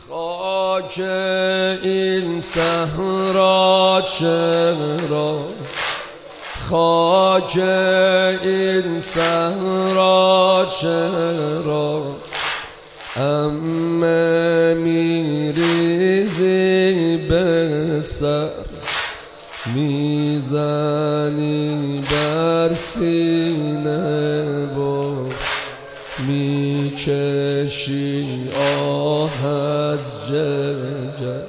خاک این صحرا چرا، خاک این صحرا چرا عمه میریزی به سر، میزنی بر سینه و میکشی آه از جگر.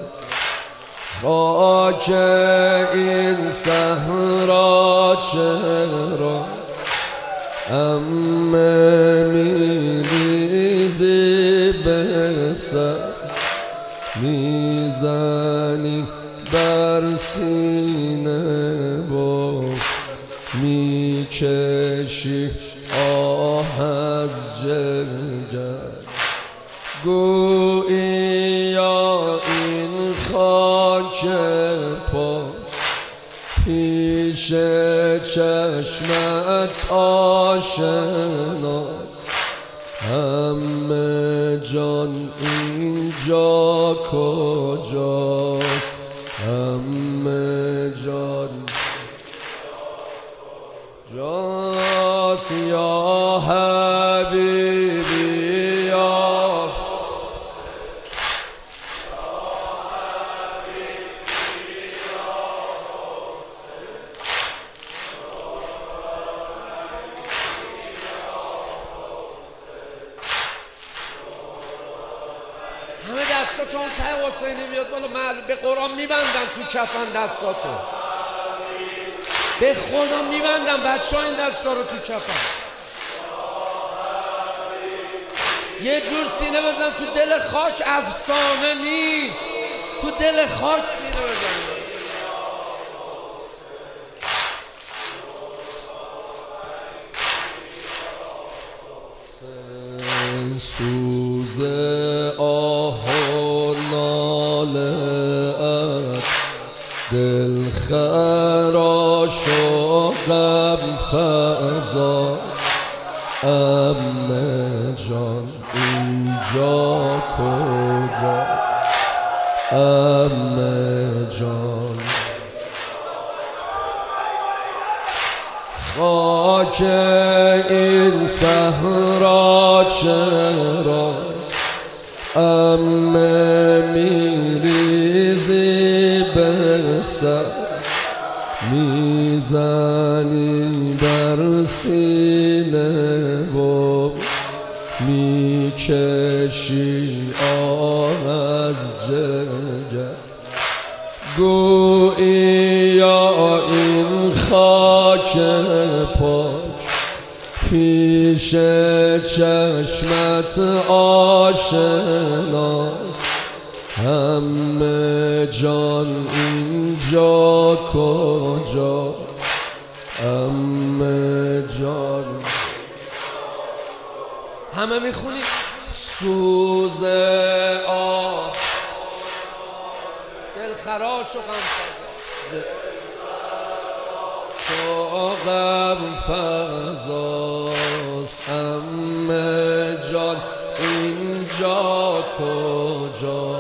خاک این صحرا چرا عمه میریزی به سر، میزنی بر سینه و میکشی آه از جگر. گوییا این خاک پا پیش چشمت آشناست، همه جان اینجا کجاست، همه جان جاست. یا حبیبی یا همه دستاتون ته حسینی میاد بالا، به قرآن میبندم تو کفن دستاتون، به خدا میبندم بچه ها این دستا رو تو کفن. یه جور سینه بزن تو دل خاک، افسانه نیست، تو دل خاک سینه بزن. سوز آه و ناله ات دل خراش و غم فزا، عمه جان اینجا کجا، عمه جان. خاک این صحرا چرا عمه میریزی به سر، میزنی بر سینه و میکشی آه از جگر. گوییا این خاک پاک پیش چشمت آشناست، همه جان اینجا کجا، همه جان. همه میخونی سوز آه دل خراش و غم فزاست، همه جان اینجا کجا.